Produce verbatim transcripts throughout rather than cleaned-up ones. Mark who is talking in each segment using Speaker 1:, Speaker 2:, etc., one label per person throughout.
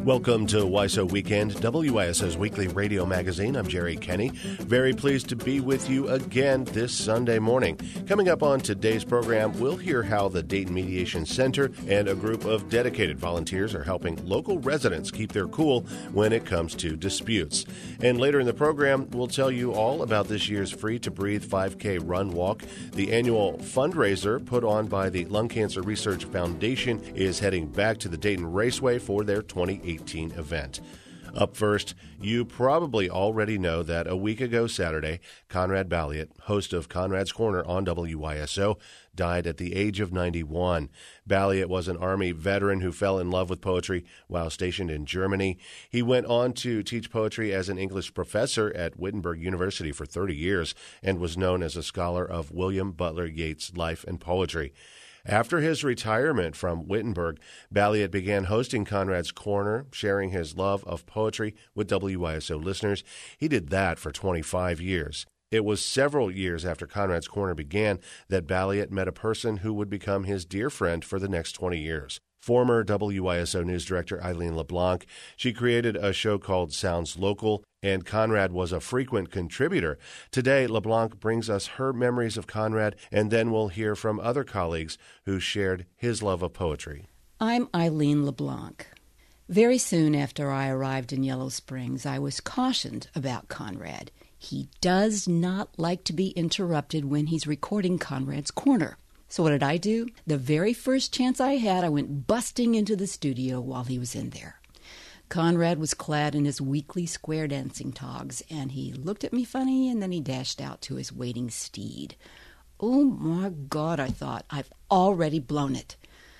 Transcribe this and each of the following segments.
Speaker 1: Welcome to W I S O Weekend, W I S O's weekly radio magazine. I'm Jerry Kenny. Very pleased to be with you again this Sunday morning. Coming up on today's program, we'll hear how the Dayton Mediation Center and a group of dedicated volunteers are helping local residents keep their cool when it comes to disputes. And later in the program, we'll tell you all about this year's Free to Breathe five K Run Walk. The annual fundraiser put on by the Lung Cancer Research Foundation is heading back to the Dayton Raceway for their twenty eighteen event. Up first, you probably already know that a week ago Saturday, Conrad Balliet, host of Conrad's Corner on W I S O, died at the age of ninety-one. Balliet was an Army veteran who fell in love with poetry while stationed in Germany. He went on to teach poetry as an English professor at Wittenberg University for thirty years and was known as a scholar of William Butler Yeats' life and poetry. After his retirement from Wittenberg, Balliet began hosting Conrad's Corner, sharing his love of poetry with W I S O listeners. He did that for twenty-five years. It was several years after Conrad's Corner began that Balliet met a person who would become his dear friend for the next twenty years. Former W I S O News Director Eileen LeBlanc. She created a show called Sounds Local, and Conrad was a frequent contributor. Today, LeBlanc brings us her memories of Conrad, and then we'll hear from other colleagues who shared his love of poetry.
Speaker 2: I'm Eileen LeBlanc. Very soon after I arrived in Yellow Springs, I was cautioned about Conrad. He does not like to be interrupted when he's recording Conrad's Corner. So what did I do? The very first chance I had, I went busting into the studio while he was in there. Conrad was clad in his weekly square dancing togs, and he looked at me funny, and then he dashed out to his waiting steed. Oh, my God, I thought, I've already blown it.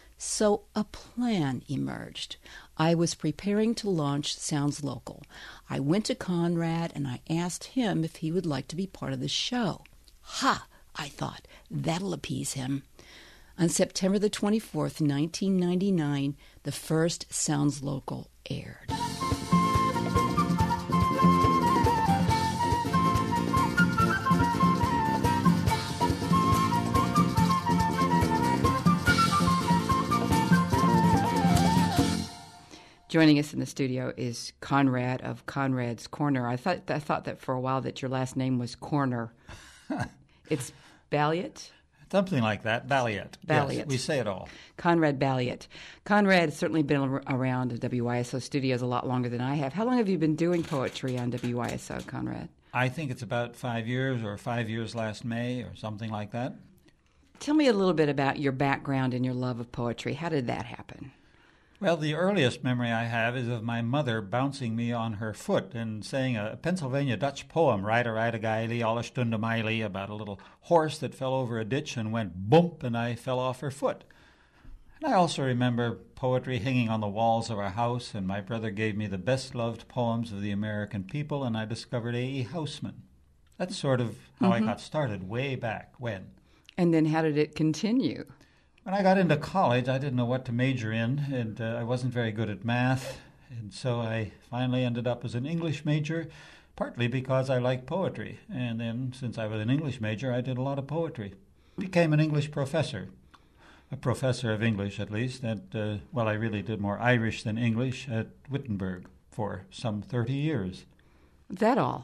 Speaker 2: So a plan emerged. I was preparing to launch Sounds Local. I went to Conrad, and I asked him if he would like to be part of the show. Ha! I thought, that'll appease him. On September the twenty-fourth, nineteen ninety-nine, the first Sounds Local aired.
Speaker 3: Joining us in the studio is Conrad of Conrad's Corner. I thought I thought that for a while that your last name was Corner. It's Balliet?
Speaker 4: Something like that. Balliet.
Speaker 3: Balliet.
Speaker 4: Yes, we say it all.
Speaker 3: Conrad Balliet. Conrad has certainly been around W I S O studios a lot longer than I have. How long have you been doing poetry on W I S O, Conrad?
Speaker 4: I think it's about five years or five years last May or something like that.
Speaker 3: Tell me a little bit about your background and your love of poetry. How did that happen?
Speaker 4: Well, the earliest memory I have is of my mother bouncing me on her foot and saying a Pennsylvania Dutch poem, Ride-a Ride-a-Geily, Alle Stunde Meili, about a little horse that fell over a ditch and went bump, and I fell off her foot. And I also remember poetry hanging on the walls of our house, and my brother gave me the best-loved poems of the American people, and I discovered A E. Housman. That's sort of how mm-hmm. I got started way back when.
Speaker 3: And then how did it continue?
Speaker 4: When I got into college, I didn't know what to major in, and uh, I wasn't very good at math, and so I finally ended up as an English major, partly because I liked poetry. And then, since I was an English major, I did a lot of poetry. Became an English professor, a professor of English at least, at, uh, well, I really did more Irish than English at Wittenberg for some thirty years.
Speaker 3: That all?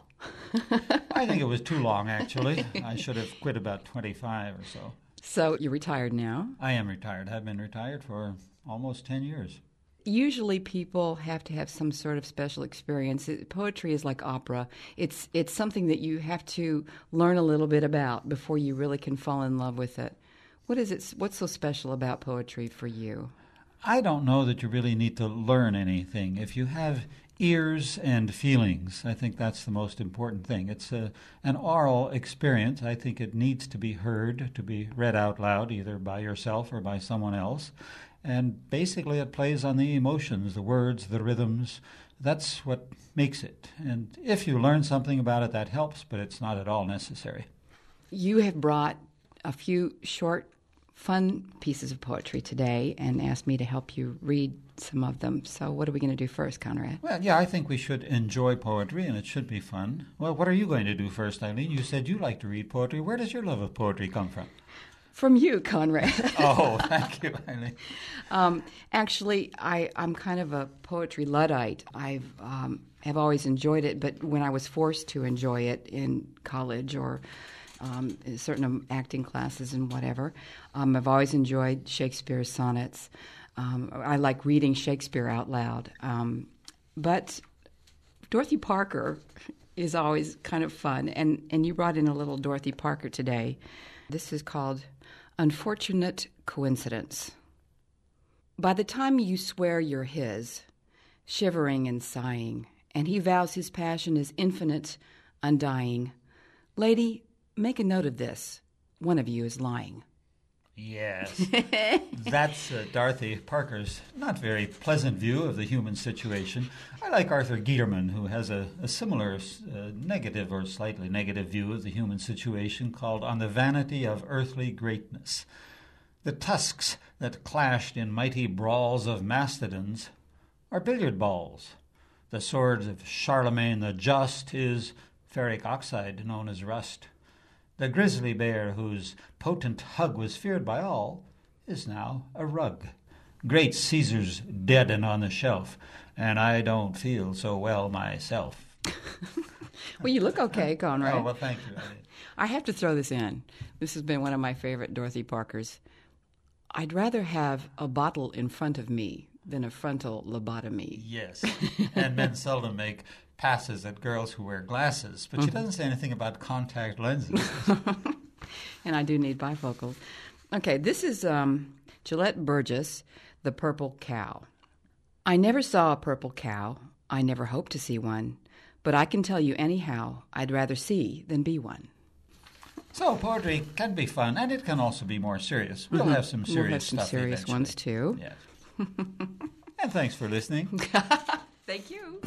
Speaker 4: I think it was too long, actually. I should have quit about twenty-five or so.
Speaker 3: So you're retired now?
Speaker 4: I am retired. I've been retired for almost ten years.
Speaker 3: Usually people have to have some sort of special experience. It, poetry is like opera. It's it's something that you have to learn a little bit about before you really can fall in love with it. What is it? What's so special about poetry for you?
Speaker 4: I don't know that you really need to learn anything. If you have ears and feelings, I think that's the most important thing. It's a, an oral experience. I think it needs to be heard, to be read out loud, either by yourself or by someone else. And basically it plays on the emotions, the words, the rhythms. That's what makes it. And if you learn something about it, that helps, but it's not at all necessary.
Speaker 3: You have brought a few short, fun pieces of poetry today and asked me to help you read some of them. So what are we going to do first, Conrad?
Speaker 4: Well, yeah, I think we should enjoy poetry, and it should be fun. Well, what are you going to do first, Eileen? You said you like to read poetry. Where does your love of poetry come from?
Speaker 3: From you, Conrad.
Speaker 4: Oh, thank you, Eileen.
Speaker 3: Um, actually, I, I'm kind of a poetry Luddite. I've um, have always enjoyed it, but when I was forced to enjoy it in college or um, in certain acting classes and whatever, um, I've always enjoyed Shakespeare's sonnets. Um, I like reading Shakespeare out loud. Um, but Dorothy Parker is always kind of fun, and, and you brought in a little Dorothy Parker today. This is called Unfortunate Coincidence. By the time you swear you're his, shivering and sighing, and he vows his passion is infinite, undying, lady, make a note of this. One of you is lying.
Speaker 4: Yes, that's uh, Dorothy Parker's not very pleasant view of the human situation. I like Arthur Guiterman, who has a, a similar uh, negative or slightly negative view of the human situation called On the Vanity of Earthly Greatness. The tusks that clashed in mighty brawls of mastodons are billiard balls. The sword of Charlemagne the Just is ferric oxide known as rust. The grizzly bear, whose potent hug was feared by all, is now a rug. Great Caesar's dead and on the shelf, and I don't feel so well myself.
Speaker 3: Well, you look okay, Conrad.
Speaker 4: Oh, well, thank you.
Speaker 3: I have to throw this in. This has been one of my favorite Dorothy Parkers. I'd rather have a bottle in front of me than a frontal lobotomy.
Speaker 4: Yes, and men seldom make passes at girls who wear glasses, but she doesn't say anything about contact lenses.
Speaker 3: And I do need bifocals. Okay, this is um, Gillette Burgess, The Purple Cow. I never saw a purple cow. I never hope to see one. But I can tell you anyhow, I'd rather see than be one.
Speaker 4: So poetry can be fun, and it can also be more serious. We'll mm-hmm. have some serious
Speaker 3: we'll have some
Speaker 4: stuff
Speaker 3: serious
Speaker 4: eventually.
Speaker 3: ones, too.
Speaker 4: Yes. And thanks for listening.
Speaker 3: Thank you.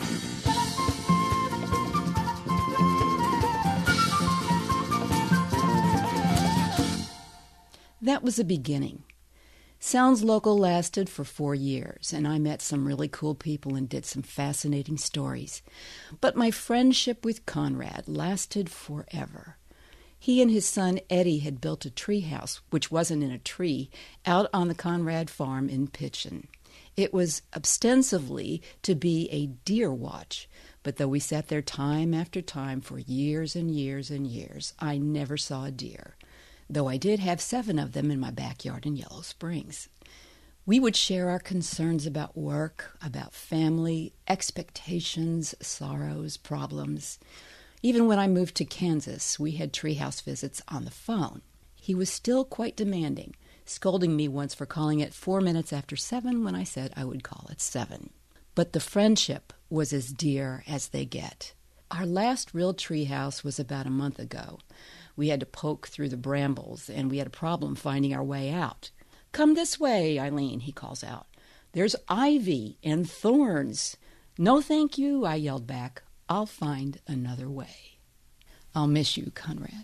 Speaker 2: That was a beginning. Sounds Local lasted for four years, and I met some really cool people and did some fascinating stories. But my friendship with Conrad lasted forever. He and his son Eddie had built a tree house, which wasn't in a tree, out on the Conrad farm in Pitchen. It was ostensibly to be a deer watch, but though we sat there time after time for years and years and years, I never saw a deer, though I did have seven of them in my backyard in Yellow Springs. We would share our concerns about work, about family, expectations, sorrows, problems. Even when I moved to Kansas, we had treehouse visits on the phone. He was still quite demanding, scolding me once for calling it four minutes after seven when I said I would call it seven. But the friendship was as dear as they get. Our last real treehouse was about a month ago. We had to poke through the brambles, and we had a problem finding our way out. "Come this way, Eileen," he calls out. "There's ivy and thorns." "No, thank you," I yelled back. "I'll find another way." I'll miss you, Conrad.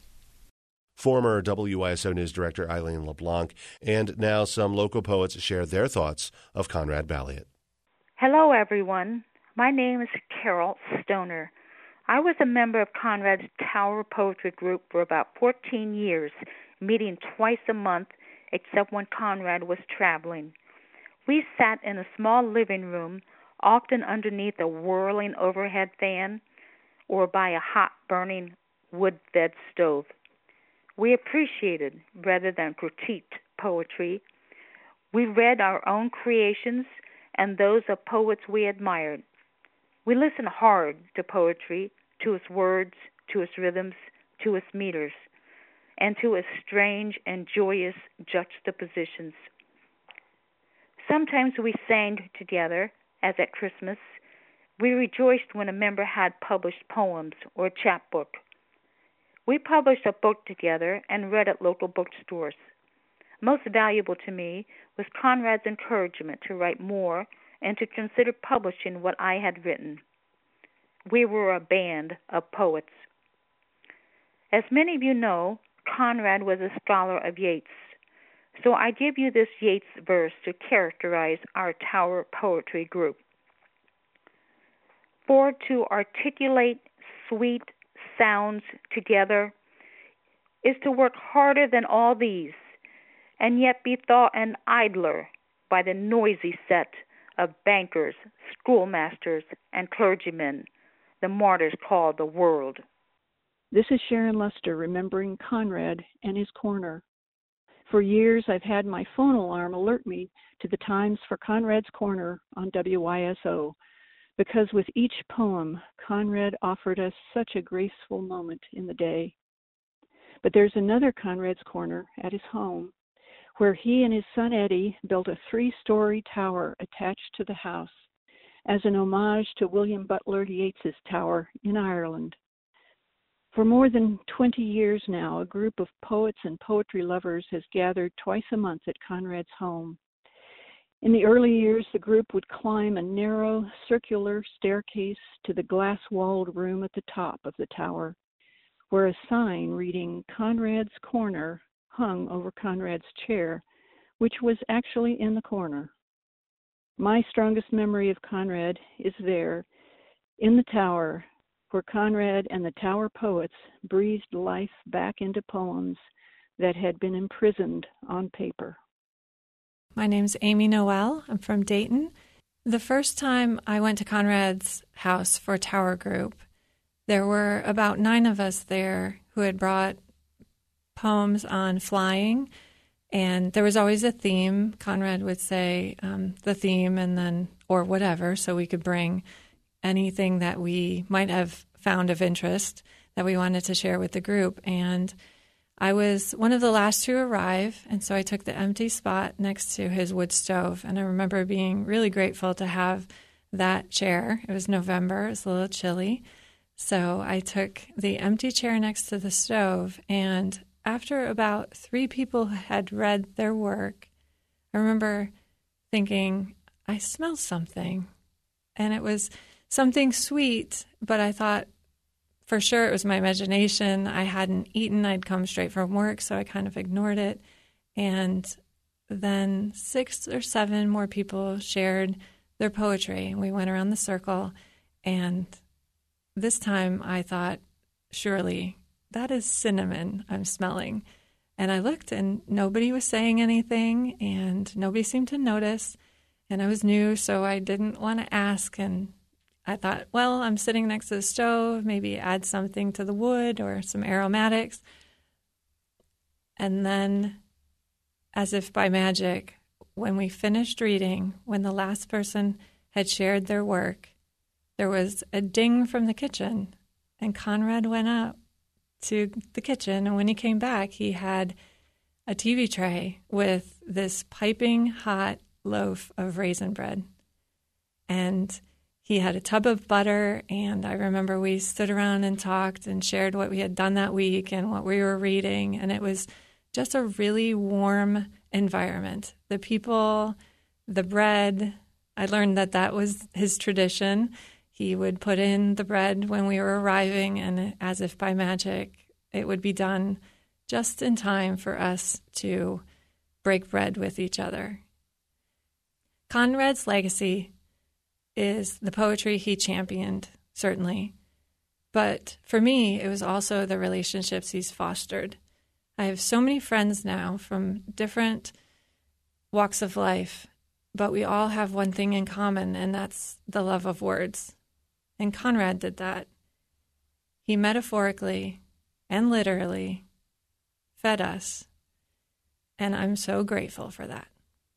Speaker 1: Former W I S O News Director Eileen LeBlanc, and now some local poets share their thoughts of Conrad Balliet.
Speaker 5: Hello, everyone. My name is Carol Stoner. I was a member of Conrad's Tower Poetry Group for about fourteen years, meeting twice a month, except when Conrad was traveling. We sat in a small living room, often underneath a whirling overhead fan or by a hot burning wood-fed stove. We appreciated rather than critiqued poetry. We read our own creations and those of poets we admired. We listened hard to poetry, to its words, to its rhythms, to its meters, and to its strange and joyous juxtapositions. Sometimes we sang together, as at Christmas. We rejoiced when a member had published poems or a chapbook. We published a book together and read at local bookstores. Most valuable to me was Conrad's encouragement to write more and to consider publishing what I had written. We were a band of poets. As many of you know, Conrad was a scholar of Yeats. So I give you this Yeats verse to characterize our Tower Poetry Group. For to articulate sweet sounds together is to work harder than all these, and yet be thought an idler by the noisy set of bankers, schoolmasters, and clergymen, the martyrs call the world.
Speaker 6: This is Sharon Luster remembering Conrad and his corner. For years, I've had my phone alarm alert me to the times for Conrad's Corner on W Y S O, because with each poem, Conrad offered us such a graceful moment in the day. But there's another Conrad's Corner at his home, where he and his son Eddie built a three-story tower attached to the house as an homage to William Butler Yeats's tower in Ireland. For more than twenty years now, a group of poets and poetry lovers has gathered twice a month at Conrad's home. In the early years, the group would climb a narrow, circular staircase to the glass-walled room at the top of the tower, where a sign reading Conrad's Corner hung over Conrad's chair, which was actually in the corner. My strongest memory of Conrad is there, in the tower, where Conrad and the tower poets breathed life back into poems that had been imprisoned on paper.
Speaker 7: My name's Amy Noel. I'm from Dayton. The first time I went to Conrad's house for Tower Group, there were about nine of us there who had brought poems on flying, and there was always a theme. Conrad would say um, the theme and then, or whatever, so we could bring anything that we might have found of interest that we wanted to share with the group. And I was one of the last to arrive, and so I took the empty spot next to his wood stove. And I remember being really grateful to have that chair. It was November, it was a little chilly. So I took the empty chair next to the stove, and after about three people had read their work, I remember thinking, I smell something. And it was something sweet, but I thought for sure it was my imagination. I hadn't eaten. I'd come straight from work, so I kind of ignored it. And then six or seven more people shared their poetry, and we went around the circle. And this time I thought, surely that is cinnamon I'm smelling. And I looked, and nobody was saying anything, and nobody seemed to notice. And I was new, so I didn't want to ask. And I thought, well, I'm sitting next to the stove, maybe add something to the wood or some aromatics. And then, as if by magic, when we finished reading, when the last person had shared their work, there was a ding from the kitchen, and Conrad went up to the kitchen, and when he came back, he had a T V tray with this piping hot loaf of raisin bread. And he had a tub of butter, and I remember we stood around and talked and shared what we had done that week and what we were reading, and it was just a really warm environment. The people, the bread, I learned that that was his tradition. He would put in the bread when we were arriving, and as if by magic, it would be done just in time for us to break bread with each other. Conrad's legacy is the poetry he championed, certainly. But for me, it was also the relationships he's fostered. I have so many friends now from different walks of life, but we all have one thing in common, and that's the love of words. And Conrad did that. He metaphorically and literally fed us, and I'm so grateful for that.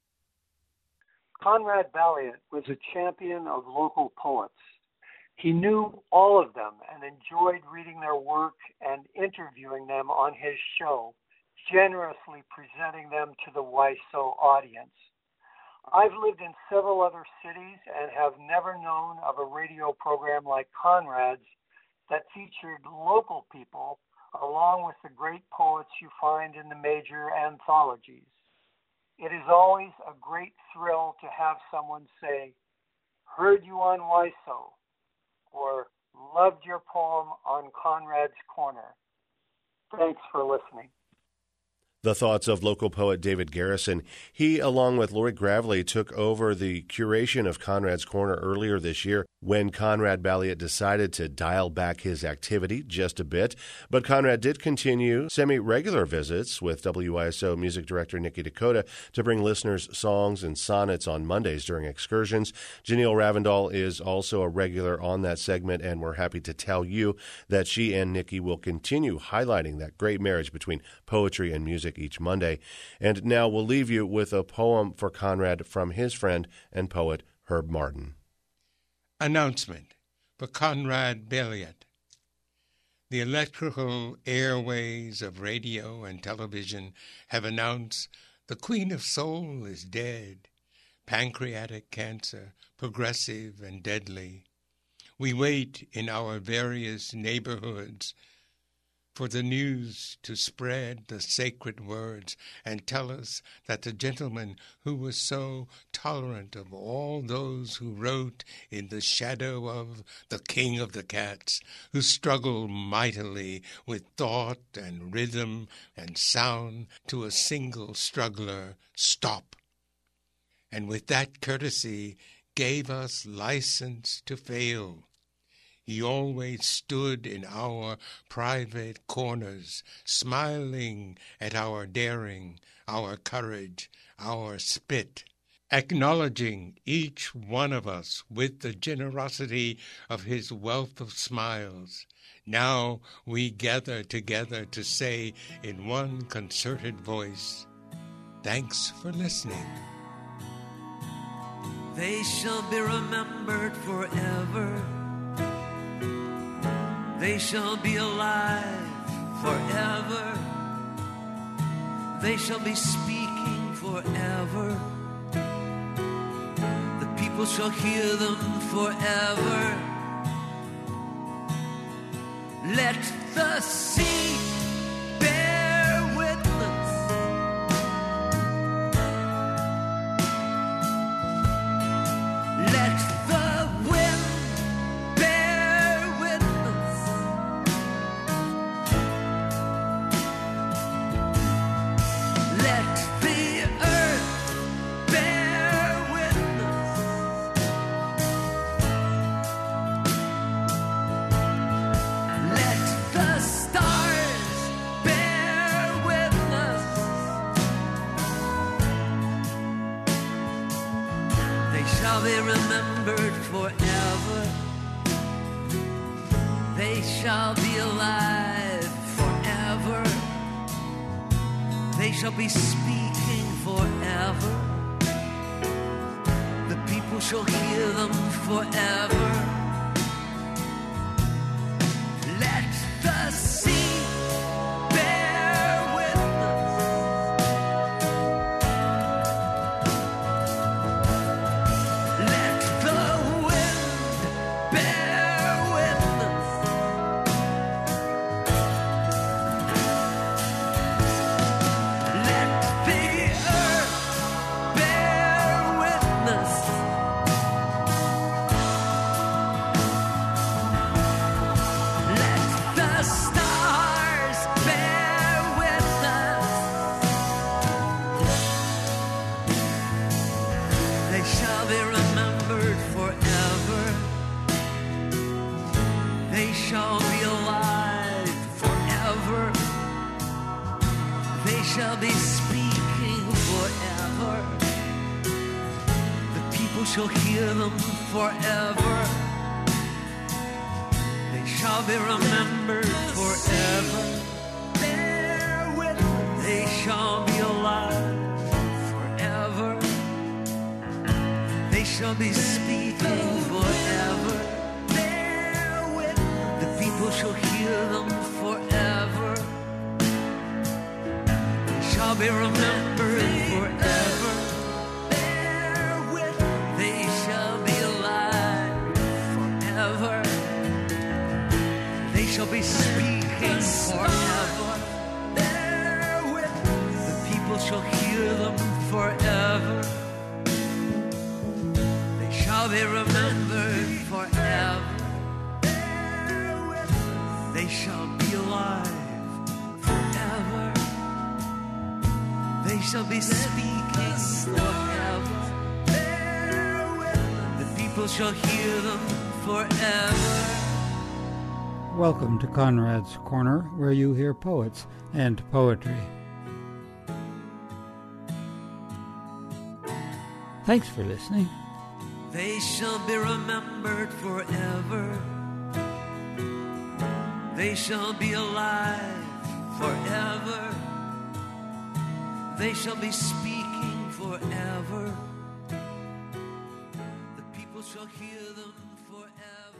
Speaker 8: Conrad Valiant was a champion of local poets. He knew all of them and enjoyed reading their work and interviewing them on his show, generously presenting them to the Y S O audience. I've lived in several other cities and have never known of a radio program like Conrad's that featured local people along with the great poets you find in the major anthologies. It is always a great thrill to have someone say, heard you on Y S O, or loved your poem on Conrad's Corner. Thanks for listening.
Speaker 1: The thoughts of local poet David Garrison. He, along with Lori Gravely, took over the curation of Conrad's Corner earlier this year when Conrad Balliet decided to dial back his activity just a bit. But Conrad did continue semi-regular visits with W I S O music director Nikki Dakota to bring listeners songs and sonnets on Mondays during excursions. Janelle Ravendal is also a regular on that segment, and we're happy to tell you that she and Nikki will continue highlighting that great marriage between poetry and music each Monday. And now we'll leave you with a poem for Conrad from his friend and poet Herb Martin.
Speaker 9: Announcement for Conrad Balliet. The electrical airways of radio and television have announced the Queen of Soul is dead. Pancreatic cancer, progressive and deadly. We wait in our various neighborhoods for the news to spread the sacred words and tell us that the gentleman who was so tolerant of all those who wrote in the shadow of the King of the Cats, who struggled mightily with thought and rhythm and sound to a single struggler, stop, and with that courtesy gave us license to fail. He always stood in our private corners, smiling at our daring, our courage, our spit, acknowledging each one of us with the generosity of his wealth of smiles. Now we gather together to say in one concerted voice, thanks for listening.
Speaker 10: They shall be remembered forever. They shall be alive forever. They shall be speaking forever. The people shall hear them forever. Let the sea bear witness. Let the wind be remembered forever. They shall be alive forever. They shall be speaking forever. The people shall hear them forever. Let the sea shall hear them forever. They shall be remembered forever. They shall be alive forever. They shall be speaking forever. The people shall hear them forever. They shall be remembered forever. They shall be alive forever. They shall be speaking forever. The people shall hear them forever. They shall be remembered forever. They shall be alive forever. shall be speaking forever. The people shall hear them forever.
Speaker 4: Welcome to Conrad's Corner, where you hear poets and poetry. Thanks for listening.
Speaker 10: They shall be remembered forever. They shall be alive forever. They shall be speaking forever. The people shall hear them forever.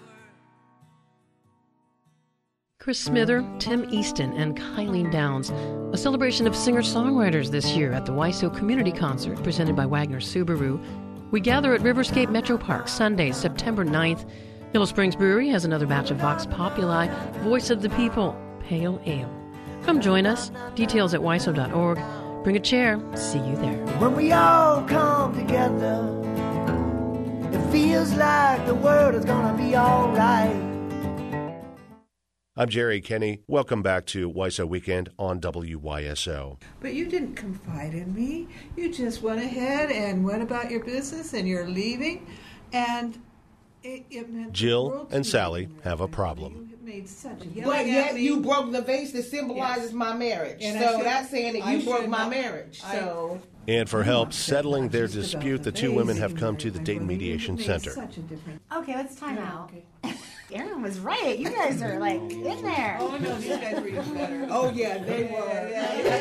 Speaker 11: Chris Smither, Tim Easton, and Kylene Downs. A celebration of singer-songwriters this year at the W I S O Community Concert presented by Wagner Subaru. We gather at Riverscape Metro Park Sunday, September ninth. Yellow Springs Brewery has another batch of Vox Populi, Voice of the People, Pale Ale. Come join us. Details at wiso dot org. Bring a chair. See you there.
Speaker 12: When we all come together, it feels like the world is gonna be all right.
Speaker 1: I'm Jerry Kenny. Welcome back to W I S O Weekend on W Y S O.
Speaker 13: But you didn't confide in me. You just went ahead and went about your business, and you're leaving. And it, it meant
Speaker 1: Jill and Sally have a problem.
Speaker 13: Made such a
Speaker 14: but yet you broke the vase that symbolizes yes. my marriage. And so that's saying that you broke my marriage. I, so.
Speaker 1: And for help settling their dispute, the two women have come to the Dayton Mediation Center.
Speaker 15: Okay, let's time out. Aaron was right. You guys are like in there.
Speaker 13: Oh no, these guys were even better. Oh yeah, they were.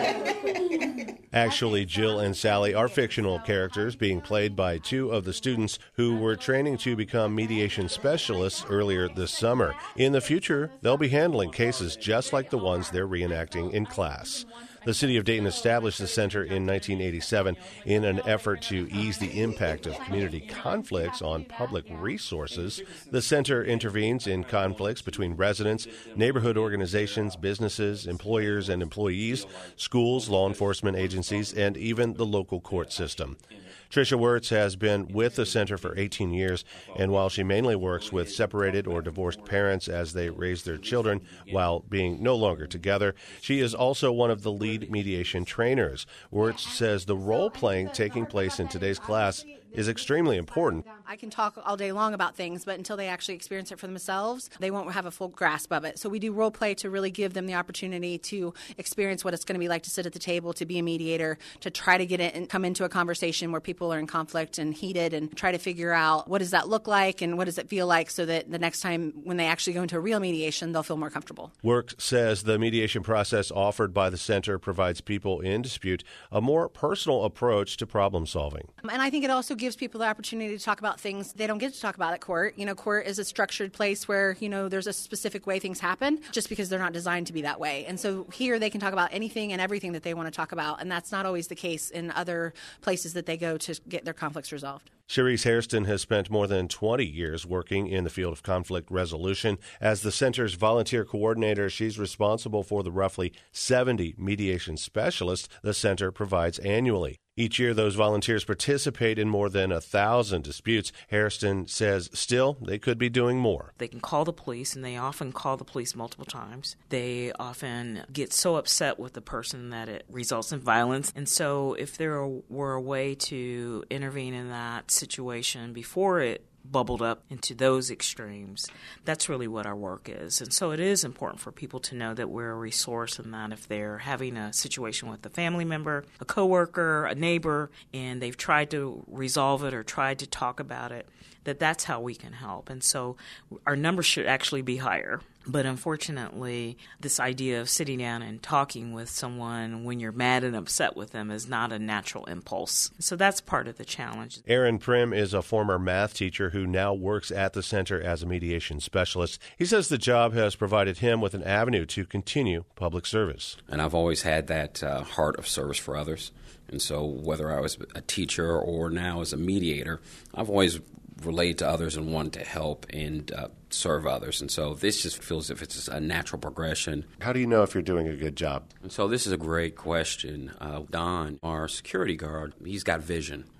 Speaker 13: Yeah, yeah.
Speaker 1: Actually, Jill and Sally are fictional characters being played by two of the students who were training to become mediation specialists earlier this summer. In the future, they'll be handling cases just like the ones they're reenacting in class. The City of Dayton established the center in nineteen eighty-seven in an effort to ease the impact of community conflicts on public resources. The center intervenes in conflicts between residents, neighborhood organizations, businesses, employers and employees, schools, law enforcement agencies, and even the local court system. Tricia Wirtz has been with the center for eighteen years, and while she mainly works with separated or divorced parents as they raise their children while being no longer together, she is also one of the lead mediation trainers. Wirtz says the role-playing taking place in today's class is extremely important.
Speaker 15: I can talk all day long about things, but until they actually experience it for themselves, they won't have a full grasp of it. So we do role play to really give them the opportunity to experience what it's going to be like to sit at the table, to be a mediator, to try to get it and come into a conversation where people are in conflict and heated and try to figure out what does that look like and what does it feel like so that the next time when they actually go into a real mediation, they'll feel more comfortable.
Speaker 1: Wirtz says the mediation process offered by the center provides people in dispute a more personal approach to problem solving.
Speaker 15: And I think it also gives people the opportunity to talk about things they don't get to talk about at court. You know, court is a structured place where, you know, there's a specific way things happen just because they're not designed to be that way. And so here they can talk about anything and everything that they want to talk about, and that's not always the case in other places that they go to get their conflicts resolved.
Speaker 1: Cherise Hairston has spent more than twenty years working in the field of conflict resolution. As the center's volunteer coordinator, she's responsible for the roughly seventy mediation specialists the center provides annually. Each year, those volunteers participate in more than a thousand disputes. Hairston says still they could be doing more.
Speaker 16: They can call the police, and they often call the police multiple times. They often get so upset with the person that it results in violence. And so if there were a way to intervene in that situation before it bubbled up into those extremes, that's really what our work is. And so it is important for people to know that we're a resource and that if they're having a situation with a family member, a coworker, a neighbor, and they've tried to resolve it or tried to talk about it, that that's how we can help. And so our numbers should actually be higher. But unfortunately, this idea of sitting down and talking with someone when you're mad and upset with them is not a natural impulse. So that's part of the challenge.
Speaker 1: Aaron Prim is a former math teacher who now works at the center as a mediation specialist. He says the job has provided him with an avenue to continue public service.
Speaker 17: And I've always had that uh, heart of service for others. And so whether I was a teacher or now as a mediator, I've always relate to others and want to help and uh, serve others. And so this just feels as if it's a natural progression.
Speaker 1: How do you know if you're doing a good job?
Speaker 17: And so this is a great question. Uh, Don, our security guard, he's got vision.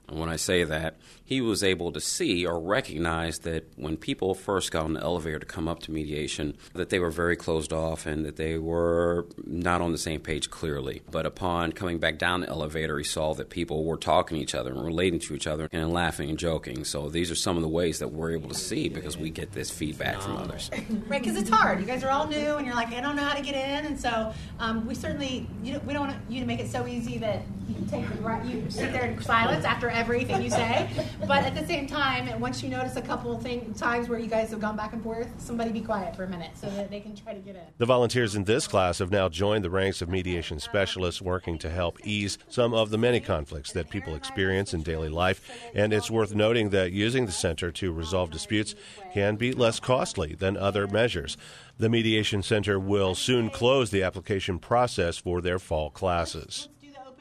Speaker 17: And when I say that, he was able to see or recognize that when people first got on the elevator to come up to mediation, that they were very closed off and that they were not on the same page clearly. But upon coming back down the elevator, he saw that people were talking to each other and relating to each other and laughing and joking. So these are some of the ways that we're able to see because we get this feedback from others.
Speaker 18: Right, because it's hard. You guys are all new and you're like, I don't know how to get in. And so um, we certainly, you know, we don't want you to make it so easy that you take the right, you sit there in silence after everything you say. But at the same time, once you notice a couple of thing, times where you guys have gone back and forth, somebody be quiet for a minute so that they can try to get in.
Speaker 1: The volunteers in this class have now joined the ranks of mediation specialists working to help ease some of the many conflicts that people experience in daily life. And it's worth noting that using the center to resolve disputes can be less costly than other measures. The Mediation Center will soon close the application process for their fall classes.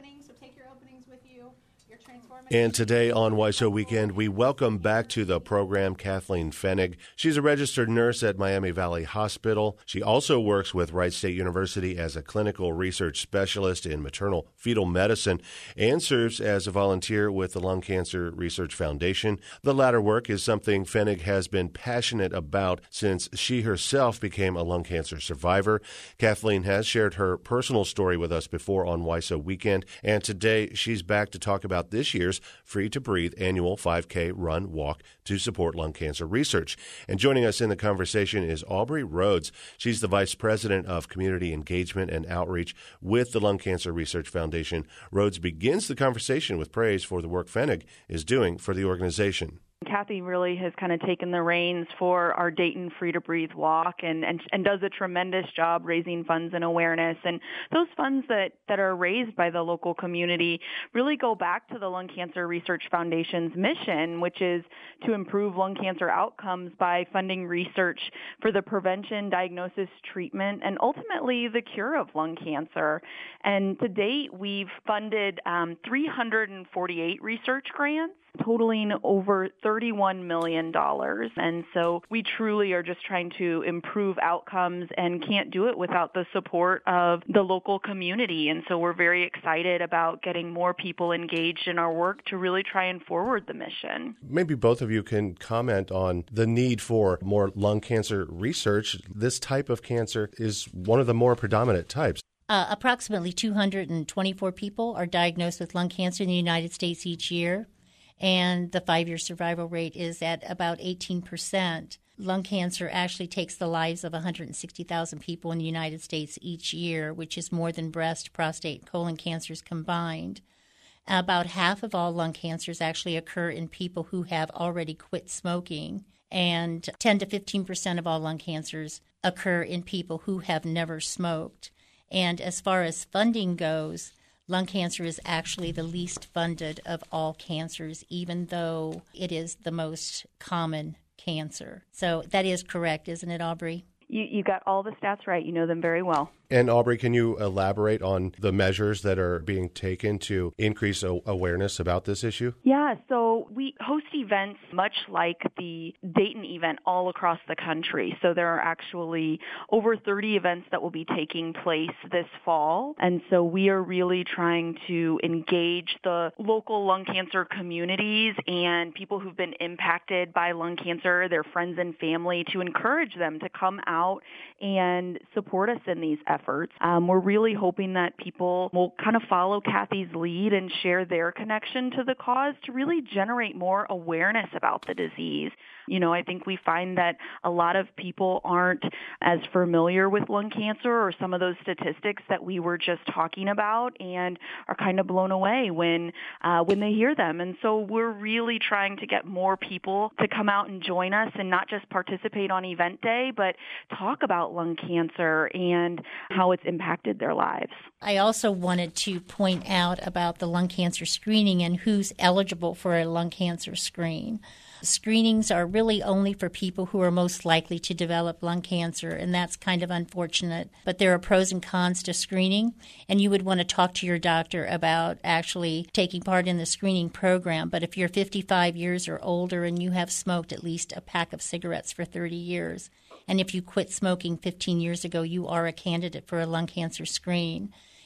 Speaker 1: And today on W I S O Weekend, we welcome back to the program Kathleen Pfennig. She's a registered nurse at Miami Valley Hospital. She also works with Wright State University as a clinical research specialist in maternal fetal medicine and serves as a volunteer with the Lung Cancer Research Foundation. The latter work is something Pfennig has been passionate about since she herself became a lung cancer survivor. Kathleen has shared her personal story with us before on W I S O Weekend, and today she's back to talk about this year's Free to Breathe annual five K run walk to support lung cancer research. And joining us in the conversation is Aubrey Rhodes. She's the Vice President of Community Engagement and Outreach with the Lung Cancer Research Foundation. Rhodes begins the conversation with praise for the work Pfennig is doing for the organization.
Speaker 19: Kathy really has kind of taken the reins for our Dayton Free to Breathe walk and, and, and does a tremendous job raising funds and awareness. And those funds that, that are raised by the local community really go back to the Lung Cancer Research Foundation's mission, which is to improve lung cancer outcomes by funding research for the prevention, diagnosis, treatment, and ultimately the cure of lung cancer. And to date, we've funded um, three hundred forty-eight research grants, totaling over thirty-one million dollars. And so we truly are just trying to improve outcomes and can't do it without the support of the local community. And so we're very excited about getting more people engaged in our work to really try and forward the mission.
Speaker 1: Maybe both of you can comment on the need for more lung cancer research. This type of cancer is one of the more predominant types.
Speaker 20: Uh, approximately two hundred twenty-four people are diagnosed with lung cancer in the United States each year, and the five-year survival rate is at about eighteen percent. Lung cancer actually takes the lives of one hundred sixty thousand people in the United States each year, which is more than breast, prostate, and colon cancers combined. About half of all lung cancers actually occur in people who have already quit smoking, and ten to fifteen percent of all lung cancers occur in people who have never smoked. And as far as funding goes, lung cancer is actually the least funded of all cancers, even though it is the most common cancer. So that is correct, isn't it, Aubrey?
Speaker 19: You, you got all the stats right. You know them very well.
Speaker 1: And Aubrey, can you elaborate on the measures that are being taken to increase a- awareness about this issue?
Speaker 19: Yeah, so we host events much like the Dayton event all across the country. So there are actually over thirty events that will be taking place this fall. And so we are really trying to engage the local lung cancer communities and people who've been impacted by lung cancer, their friends and family, to encourage them to come out and support us in these efforts. Efforts. Um, we're really hoping that people will kind of follow Kathy's lead and share their connection to the cause to really generate more awareness about the disease. You know, I think we find that a lot of people aren't as familiar with lung cancer or some of those statistics that we were just talking about and are kind of blown away when uh, when they hear them. And so we're really trying to get more people to come out and join us and not just participate on event day, but talk about lung cancer and how it's impacted their lives.
Speaker 20: I also wanted to point out about the lung cancer screening and who's eligible for a lung cancer screen. Screenings are really only for people who are most likely to develop lung cancer, and that's kind of unfortunate. But there are pros and cons to screening, and you would want to talk to your doctor about actually taking part in the screening program. But if you're fifty-five years or older and you have smoked at least a pack of cigarettes for thirty years, and if you quit smoking fifteen years ago, you are a candidate for a lung cancer screen.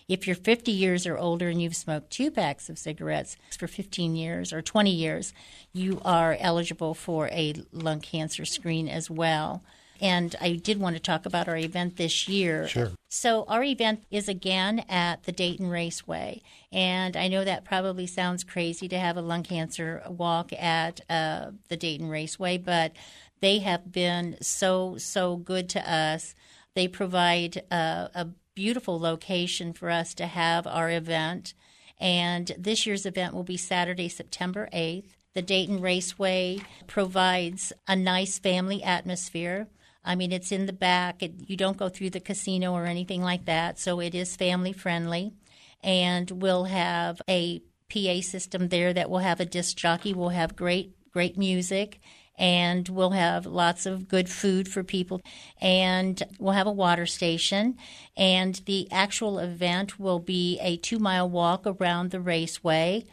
Speaker 20: If you're fifty years or older and you've smoked two packs of cigarettes for fifteen years or twenty years, you are eligible for a lung cancer screen as well. And I did want to talk about our event this year.
Speaker 1: Sure.
Speaker 20: So our event is again at the Dayton Raceway. And I know that probably sounds crazy to have a lung cancer walk at uh, the Dayton Raceway, but they have been so, so good to us. They provide uh, a beautiful location for us to have our event. And this year's event will be Saturday, September eighth. The Dayton Raceway provides a nice family atmosphere. I mean, it's in the back. It, you don't go through the casino or anything like that, so it is family friendly. And we'll have a P A system there that will have a disc jockey. We'll have great, great music, and we'll have lots of good food for people. And we'll have a water station. And the actual event will be a two-mile walk around the raceway.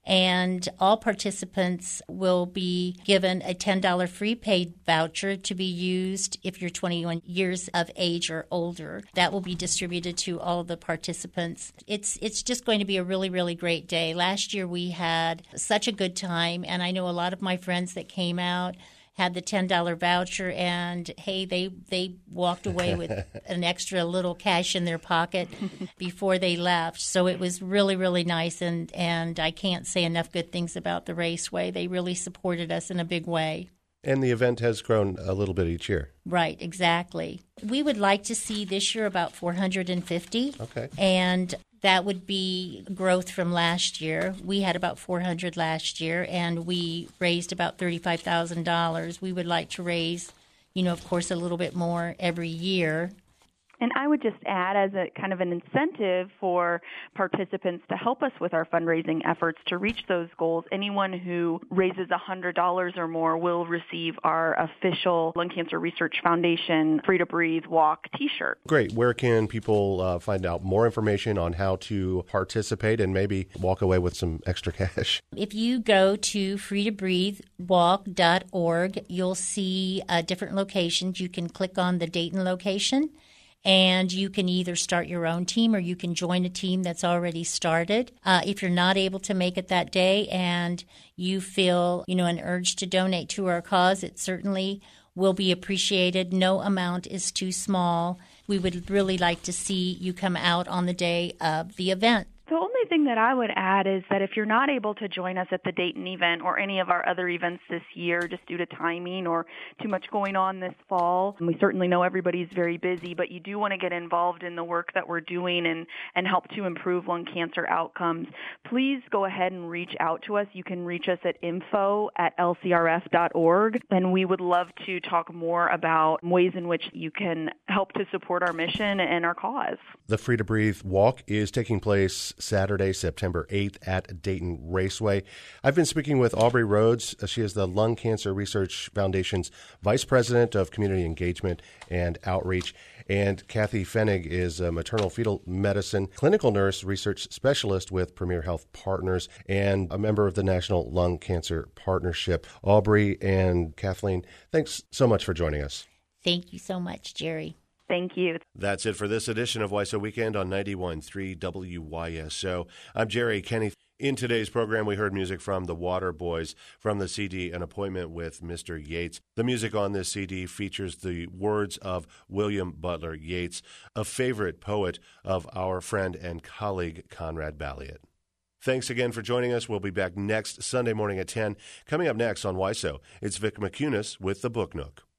Speaker 20: And all participants will be given a ten dollars free paid voucher to be used if you're twenty-one years of age or older. That will be distributed to all the participants. It's it's just going to be a really, really great day. Last year we had such a good time, and I know a lot of my friends that came out had the ten dollars voucher, and hey, they they walked away with an extra little cash in their pocket before they left. So it was really, really nice, and, and I can't say enough good things about the Raceway. They really supported us in a big way.
Speaker 1: And the event has grown a little bit each year.
Speaker 20: Right, exactly. We would like to see this year about four hundred fifty.
Speaker 1: Okay.
Speaker 20: And that would be growth from last year. We had about four hundred last year, and we raised about thirty-five thousand dollars. We would like to raise, you know, of course, a little bit more every year.
Speaker 19: And I would just add, as a kind of an incentive for participants to help us with our fundraising efforts to reach those goals, anyone who raises one hundred dollars or more will receive our official Lung Cancer Research Foundation Free to Breathe Walk t-shirt.
Speaker 1: Great. Where can people uh, find out more information on how to participate and maybe walk away with some extra cash?
Speaker 20: If you go to free to breathe walk dot org, you'll see uh, different locations. You can click on the Dayton location, and you can either start your own team or you can join a team that's already started. Uh, if you're not able to make it that day and you feel, you know, an urge to donate to our cause, it certainly will be appreciated. No amount is too small. We would really like to see you come out on the day of the event.
Speaker 19: The only thing that I would add is that if you're not able to join us at the Dayton event or any of our other events this year just due to timing or too much going on this fall, and we certainly know everybody's very busy, but you do want to get involved in the work that we're doing and, and help to improve lung cancer outcomes, please go ahead and reach out to us. You can reach us at info at l c r f dot org, and we would love to talk more about ways in which you can help to support our mission and our cause.
Speaker 1: The Free to Breathe Walk is taking place Saturday, September eighth at Dayton Raceway. I've been speaking with Aubrey Rhodes. She is the Lung Cancer Research Foundation's Vice President of Community Engagement and Outreach. And Kathy Fenig is a maternal fetal medicine clinical nurse research specialist with Premier Health Partners and a member of the National Lung Cancer Partnership. Aubrey and Kathleen, thanks so much for joining us.
Speaker 20: Thank you so much, Jerry.
Speaker 19: Thank you.
Speaker 1: That's it for this edition of W I S O Weekend on ninety-one point three W Y S O. I'm Jerry Kenny. In today's program, we heard music from the Waterboys from the C D An Appointment with Mister Yates. The music on this C D features the words of William Butler Yeats, a favorite poet of our friend and colleague Conrad Balliet. Thanks again for joining us. We'll be back next Sunday morning at ten. Coming up next on W I S O, it's Vic McCunis with the Book Nook.